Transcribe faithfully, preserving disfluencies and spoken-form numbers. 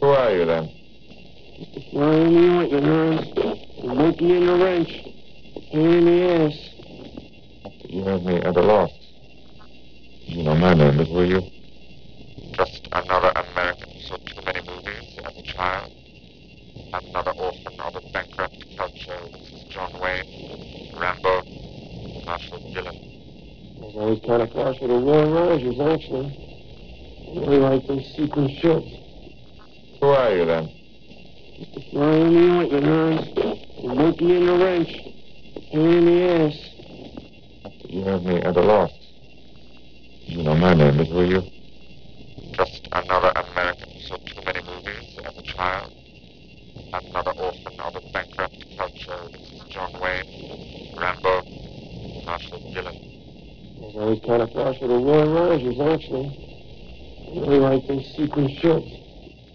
Who are you, then? Fly in the ointment, Hans. The monkey in the wrench. Pain in the ass. You have me at a loss. You know my name is, will you? Just another American who saw too many movies as a child. Another orphan of a bankrupt culture. This is John Wayne, Rambo, Marshall Dillon. I was always kind of partial to Roy Rogers, actually. I really like those sequin shirts. Who are you, then? Fly in the ointment, Hans. The monkey in the wrench. Pain in the ass. You have me at a loss. You know my name is, will you? Just another American who saw too many movies as a child. Another orphan of a bankrupt culture. This is John Wayne, Rambo, Marshall Dillon. I was always kind of partial to Roy Rogers, actually. I really like those sequin shirts.